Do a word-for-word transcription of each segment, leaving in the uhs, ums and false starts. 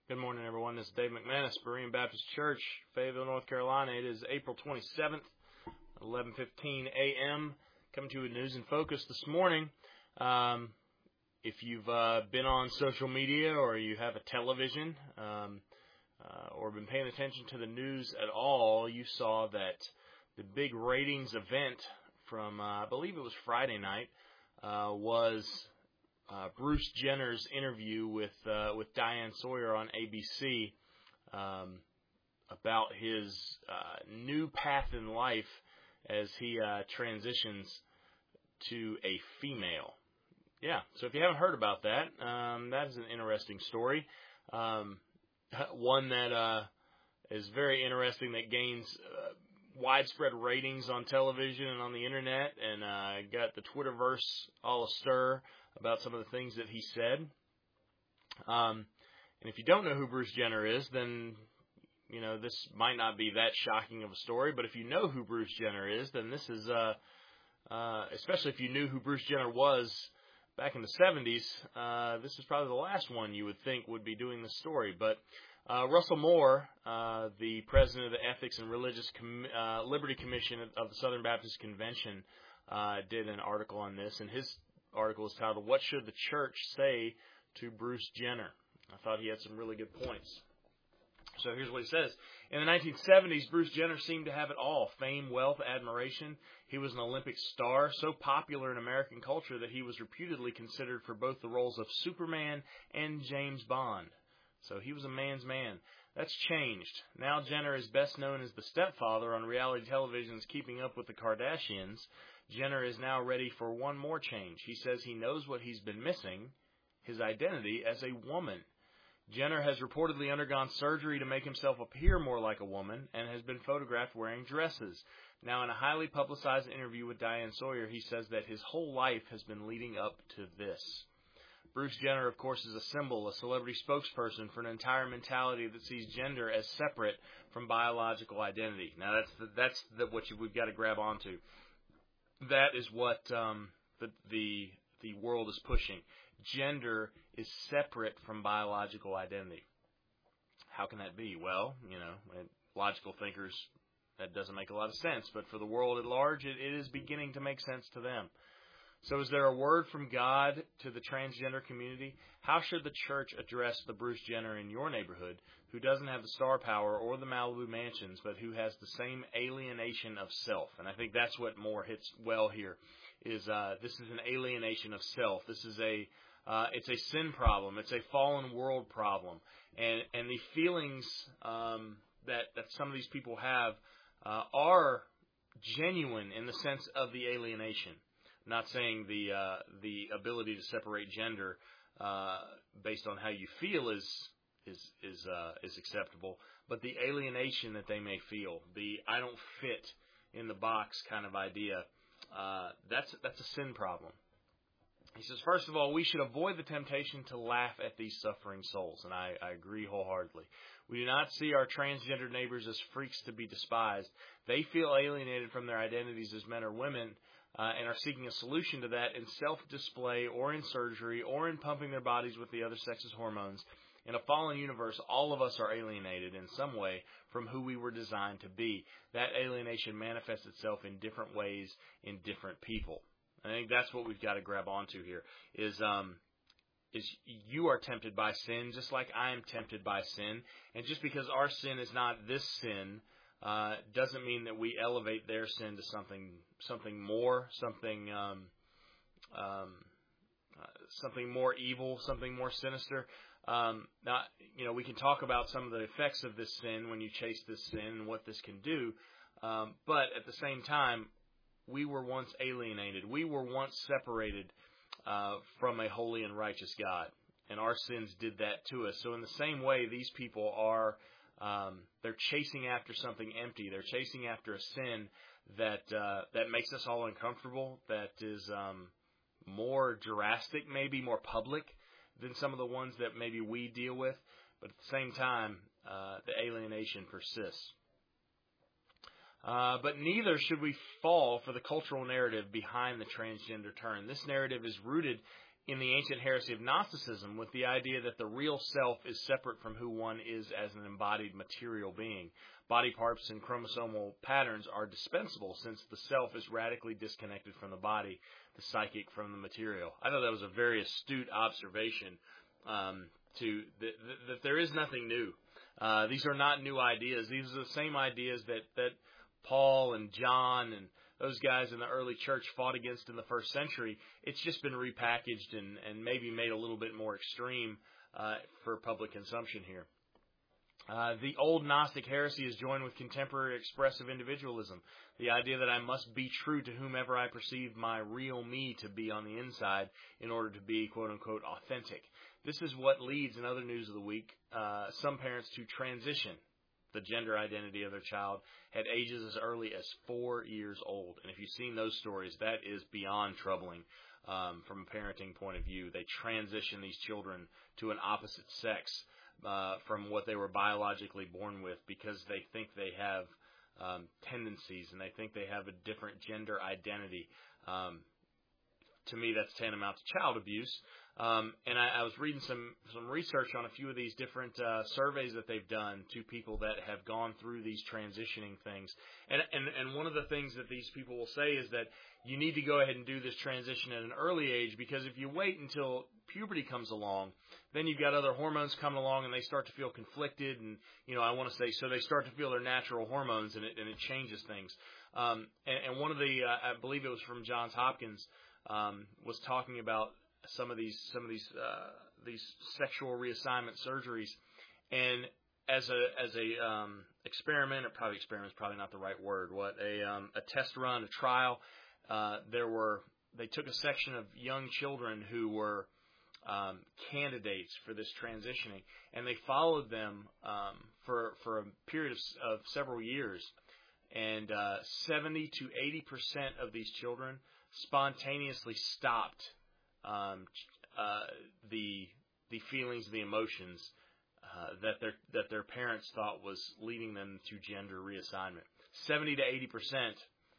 Good morning, everyone. This is Dave McManus, Berean Baptist Church, Fayetteville, North Carolina. It is April twenty-seventh, eleven fifteen a.m. Coming to you with News in Focus this morning. Um, if you've uh, been on social media or you have a television um, uh, or been paying attention to the news at all, you saw that the big ratings event from, uh, I believe it was Friday night, uh, was Uh, Bruce Jenner's interview with uh, with Diane Sawyer on A B C um, about his uh, new path in life as he uh, transitions to a female. Yeah, so if you haven't heard about that, um, that is an interesting story. Um, one that uh, is very interesting, that gains uh, widespread ratings on television and on the internet, and uh, got the Twitterverse all astir about some of the things that he said. Um, and if you don't know who Bruce Jenner is, then, you know, this might not be that shocking of a story. But if you know who Bruce Jenner is, then this is, uh, uh, especially if you knew who Bruce Jenner was back in the seventies, uh, this is probably the last one you would think would be doing the story. But uh, Russell Moore, uh, the president of the Ethics and Religious Com- uh, Liberty Commission of the Southern Baptist Convention, uh, did an article on this, and his article is titled, "What Should the Church Say to Bruce Jenner?" I thought he had some really good points. So here's what he says. In the nineteen seventies, Bruce Jenner seemed to have it all: fame, wealth, admiration. He was an Olympic star, so popular in American culture that he was reputedly considered for both the roles of Superman and James Bond. So he was a man's man. That's changed. Now Jenner is best known as the stepfather on reality television's Keeping Up with the Kardashians. Jenner is now ready for one more change. He says he knows what he's been missing: his identity as a woman. Jenner has reportedly undergone surgery to make himself appear more like a woman and has been photographed wearing dresses. Now, in a highly publicized interview with Diane Sawyer, he says that his whole life has been leading up to this. Bruce Jenner, of course, is a symbol, a celebrity spokesperson for an entire mentality that sees gender as separate from biological identity. Now, that's the, that's the, what you, we've got to grab onto. That is what um, the, the the world is pushing. Gender is separate from biological identity. How can that be? Well, you know, logical thinkers, that doesn't make a lot of sense. But for the world at large, it, it is beginning to make sense to them. So is there a word from God to the transgender community? How should the church address the Bruce Jenner in your neighborhood who doesn't have the star power or the Malibu mansions, but who has the same alienation of self? And I think that's what Moore hits well here, is uh, this is an alienation of self. This is a uh, it's a sin problem. It's a fallen world problem. And and the feelings um, that, that some of these people have uh, are genuine in the sense of the alienation. Not saying the uh, the ability to separate gender uh, based on how you feel is is is uh, is acceptable, but the alienation that they may feel, the I don't fit in the box kind of idea, uh, that's that's a sin problem. He says, first of all, we should avoid the temptation to laugh at these suffering souls, and I, I agree wholeheartedly. We do not see our transgender neighbors as freaks to be despised. They feel alienated from their identities as men or women, Uh, and are seeking a solution to that in self-display or in surgery or in pumping their bodies with the other sex's hormones. In a fallen universe, all of us are alienated in some way from who we were designed to be. That alienation manifests itself in different ways in different people. I think that's what we've got to grab onto here, is um, is you are tempted by sin just like I am tempted by sin. And just because our sin is not this sin Uh, doesn't mean that we elevate their sin to something something more, something um, um, uh, something more evil, something more sinister. Um, now, you know, we can talk about some of the effects of this sin when you chase this sin and what this can do. Um, but at the same time, we were once alienated. We were once separated uh, from a holy and righteous God, and our sins did that to us. So in the same way, these people are. Um, they're chasing after something empty. They're chasing after a sin that uh, that makes us all uncomfortable, that is um, more drastic, maybe more public than some of the ones that maybe we deal with. But at the same time, uh, the alienation persists. Uh, but neither should we fall for the cultural narrative behind the transgender turn. This narrative is rooted in the ancient heresy of Gnosticism with the idea that the real self is separate from who one is as an embodied material being. Body parts and chromosomal patterns are dispensable since the self is radically disconnected from the body, the psychic from the material. I thought that was a very astute observation, um, to that, that there is nothing new. Uh, these are not new ideas. These are the same ideas that, that Paul and John and those guys in the early church fought against in the first century. It's just been repackaged and, and maybe made a little bit more extreme uh, for public consumption here. Uh, the old Gnostic heresy is joined with contemporary expressive individualism, the idea that I must be true to whomever I perceive my real me to be on the inside in order to be, quote-unquote, authentic. This is what leads, in other news of the week, uh, some parents to transition the gender identity of their child at ages as early as four years old. And if you've seen those stories, that is beyond troubling um, from a parenting point of view. They transition these children to an opposite sex uh, from what they were biologically born with because they think they have um, tendencies and they think they have a different gender identity. Um, to me, that's tantamount to child abuse. Um, and I, I was reading some, some research on a few of these different uh, surveys that they've done to people that have gone through these transitioning things. And, and, and one of the things that these people will say is that you need to go ahead and do this transition at an early age because if you wait until puberty comes along, then you've got other hormones coming along and they start to feel conflicted. And, you know, I want to say, so they start to feel their natural hormones and it, and it changes things. Um, and, and one of the, uh, I believe it was from Johns Hopkins, um, was talking about some of these some of these uh, these sexual reassignment surgeries, and as a as a um, experiment, or probably experiment is probably not the right word. What a um, a test run, a trial. Uh, there were they took a section of young children who were um, candidates for this transitioning, and they followed them um, for for a period of, of several years, and uh, seventy to eighty percent of these children spontaneously stopped um, uh, the the feelings, the emotions uh, that their that their parents thought was leading them to gender reassignment. Seventy to eighty percent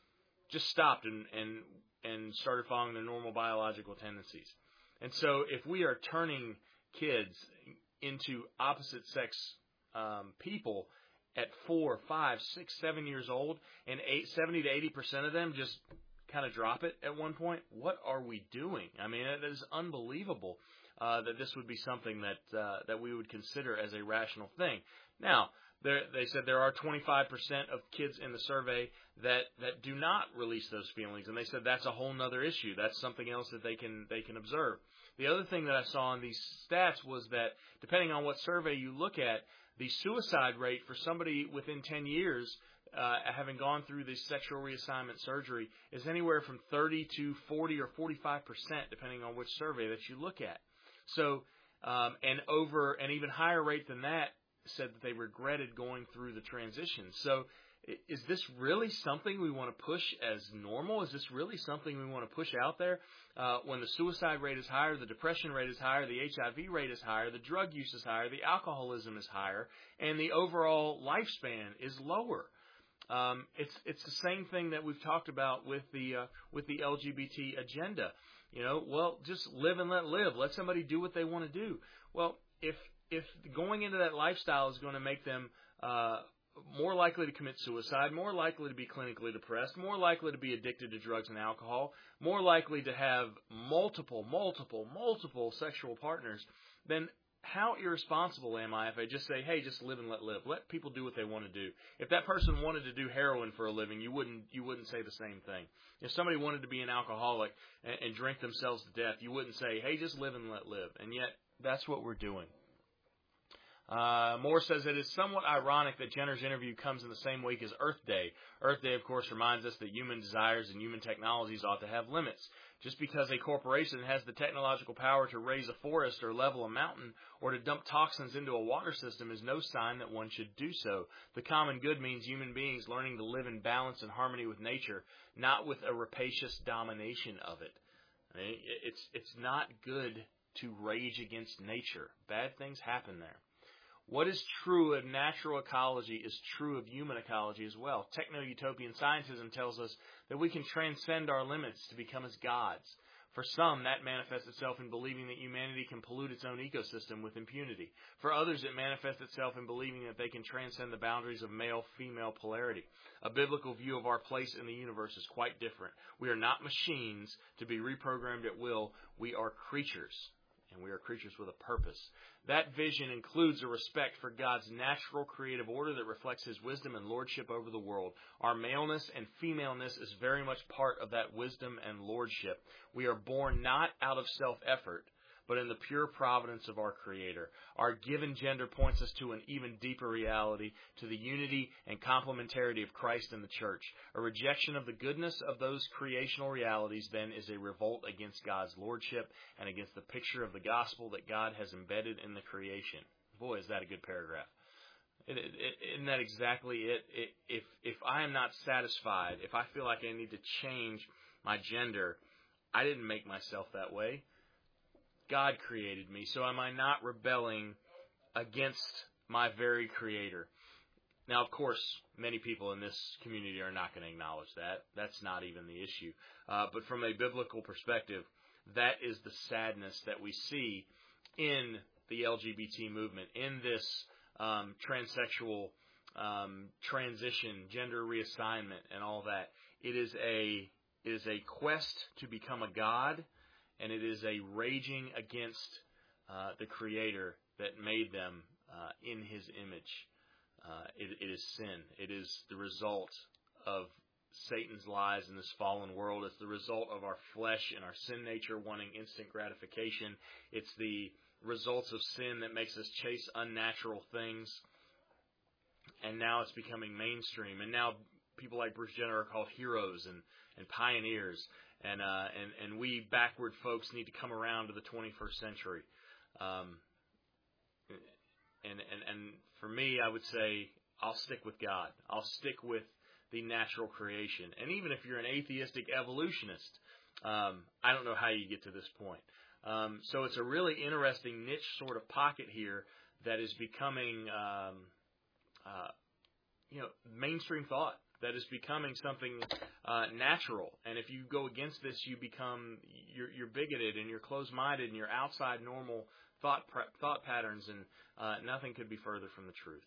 just stopped and and and started following their normal biological tendencies. And so, if we are turning kids into opposite sex um, people at four, five, six, seven years old, and eight, seventy to eighty percent of them just kind of drop it at one point, what are we doing? I mean, it is unbelievable uh, that this would be something that uh, that we would consider as a rational thing. Now, there, they said there are twenty-five percent of kids in the survey that, that do not release those feelings, and they said that's a whole other issue. That's something else that they can they can observe. The other thing that I saw in these stats was that depending on what survey you look at, the suicide rate for somebody within ten years Uh, having gone through this sexual reassignment surgery is anywhere from thirty to forty or forty-five percent, depending on which survey that you look at. So, um, and over an even higher rate than that said that they regretted going through the transition. So, is this really something we want to push as normal? Is this really something we want to push out there? Uh, when the suicide rate is higher, the depression rate is higher, the H I V rate is higher, the drug use is higher, the alcoholism is higher, and the overall lifespan is lower. Um, it's it's the same thing that we've talked about with the uh, with the L G B T agenda. You know, well, just live and let live. Let somebody do what they want to do. Well, if if going into that lifestyle is going to make them uh, more likely to commit suicide, more likely to be clinically depressed, more likely to be addicted to drugs and alcohol, more likely to have multiple, multiple, multiple sexual partners, then how irresponsible am I if I just say, hey, just live and let live. Let people do what they want to do. If that person wanted to do heroin for a living, you wouldn't you wouldn't say the same thing. If somebody wanted to be an alcoholic and, and drink themselves to death, you wouldn't say, hey, just live and let live. And yet, that's what we're doing. Uh, Moore says it is somewhat ironic that Jenner's interview comes in the same week as Earth Day. Earth Day, of course, reminds us that human desires and human technologies ought to have limits. Just because a corporation has the technological power to raise a forest or level a mountain or to dump toxins into a water system is no sign that one should do so. The common good means human beings learning to live in balance and harmony with nature, not with a rapacious domination of it. I mean, it's, it's not good to rage against nature. Bad things happen there. What is true of natural ecology is true of human ecology as well. Techno-utopian scientism tells us that we can transcend our limits to become as gods. For some, that manifests itself in believing that humanity can pollute its own ecosystem with impunity. For others, it manifests itself in believing that they can transcend the boundaries of male-female polarity. A biblical view of our place in the universe is quite different. We are not machines to be reprogrammed at will. We are creatures, and we are creatures with a purpose. That vision includes a respect for God's natural creative order that reflects His wisdom and lordship over the world. Our maleness and femaleness is very much part of that wisdom and lordship. We are born not out of self-effort, but in the pure providence of our Creator. Our given gender points us to an even deeper reality, to the unity and complementarity of Christ and the church. A rejection of the goodness of those creational realities, then, is a revolt against God's lordship and against the picture of the gospel that God has embedded in the creation. Boy, is that a good paragraph. It, it, it, isn't that exactly it? it? If, if I am not satisfied, if I feel like I need to change my gender, I didn't make myself that way. God created me, so am I not rebelling against my very Creator? Now, of course, many people in this community are not going to acknowledge that. That's not even the issue. Uh, but from a biblical perspective, that is the sadness that we see in the L G B T movement, in this um, transsexual um, transition, gender reassignment, and all that. It is a it is a quest to become a god. And it is a raging against uh, the Creator that made them uh, in His image. Uh, it, it is sin. It is the result of Satan's lies in this fallen world. It's the result of our flesh and our sin nature wanting instant gratification. It's the results of sin that makes us chase unnatural things. And now it's becoming mainstream. And now people like Bruce Jenner are called heroes and, and pioneers. And, uh, and, and we backward folks need to come around to the twenty-first century. Um, and, and, and for me, I would say I'll stick with God. I'll stick with the natural creation. And even if you're an atheistic evolutionist, um, I don't know how you get to this point. Um, so it's a really interesting niche sort of pocket here that is becoming, um, uh, you know, mainstream thought. That is becoming something uh, natural, and if you go against this, you become you're, you're bigoted and you're closed-minded and you're outside normal thought thought patterns, and uh, nothing could be further from the truth.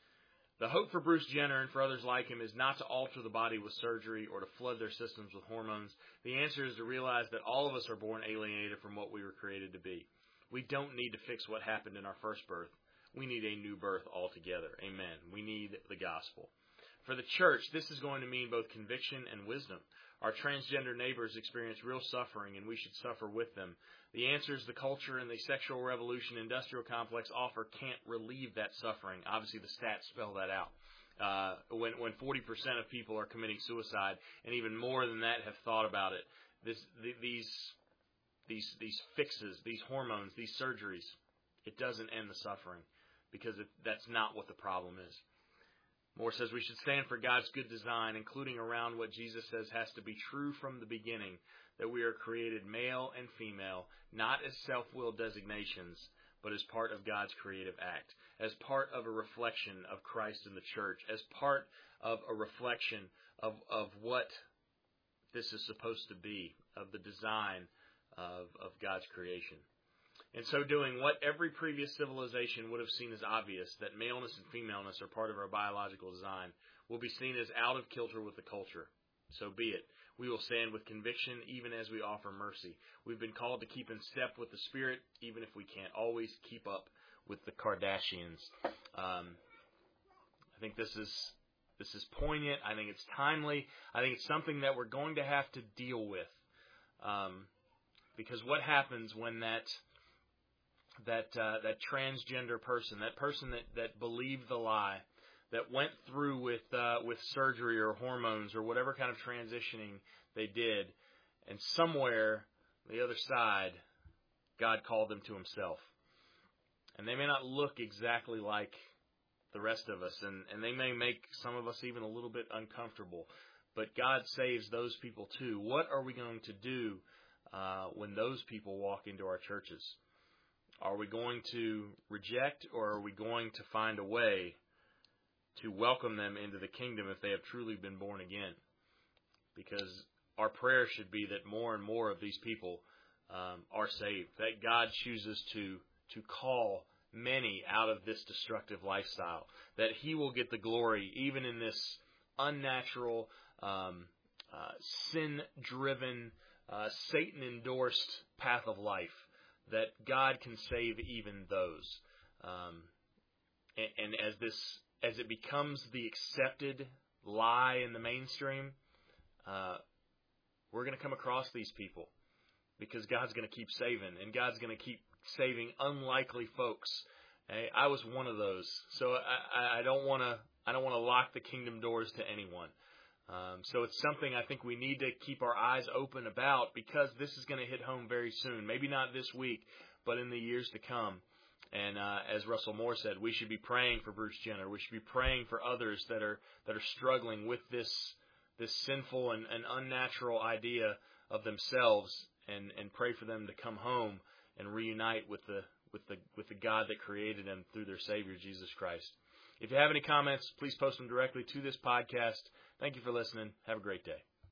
The hope for Bruce Jenner and for others like him is not to alter the body with surgery or to flood their systems with hormones. The answer is to realize that all of us are born alienated from what we were created to be. We don't need to fix what happened in our first birth. We need a new birth altogether. Amen. We need the gospel. For the church, this is going to mean both conviction and wisdom. Our transgender neighbors experience real suffering, and we should suffer with them. The answers the culture and the sexual revolution industrial complex offer can't relieve that suffering. Obviously, the stats spell that out. Uh, when, when forty percent of people are committing suicide, and even more than that have thought about it, this, the, these, these, these fixes, these hormones, these surgeries, it doesn't end the suffering, because it, that's not what the problem is. Moore says we should stand for God's good design, including around what Jesus says has to be true from the beginning, that we are created male and female, not as self-willed designations, but as part of God's creative act, as part of a reflection of Christ in the church, as part of a reflection of, of what this is supposed to be, of the design of, of God's creation. In so doing, what every previous civilization would have seen as obvious, that maleness and femaleness are part of our biological design, will be seen as out of kilter with the culture. So be it. We will stand with conviction even as we offer mercy. We've been called to keep in step with the Spirit, even if we can't always keep up with the Kardashians. Um, I think this is this is poignant. I think it's timely. I think it's something that we're going to have to deal with. Um, because what happens when that... that uh, that transgender person, that person that, that believed the lie, that went through with uh, with surgery or hormones or whatever kind of transitioning they did, and somewhere on the other side, God called them to Himself. And they may not look exactly like the rest of us, and, and they may make some of us even a little bit uncomfortable, but God saves those people too. What are we going to do uh, when those people walk into our churches? Are we going to reject, or are we going to find a way to welcome them into the kingdom if they have truly been born again? Because our prayer should be that more and more of these people um, are saved, that God chooses to to call many out of this destructive lifestyle, that He will get the glory even in this unnatural, um, uh, sin-driven, uh, Satan-endorsed path of life, that God can save even those. Um, and, and as this, as it becomes the accepted lie in the mainstream, uh, we're going to come across these people because God's going to keep saving, and God's going to keep saving unlikely folks. Hey, I was one of those, so I, I don't want to. I don't want to lock the kingdom doors to anyone. Um, so it's something I think we need to keep our eyes open about, because this is going to hit home very soon. Maybe not this week, but in the years to come. And uh, as Russell Moore said, we should be praying for Bruce Jenner. We should be praying for others that are that are struggling with this this sinful and, and unnatural idea of themselves, and, and pray for them to come home and reunite with the with the with the God that created them through their Savior Jesus Christ. If you have any comments, please post them directly to this podcast. Thank you for listening. Have a great day.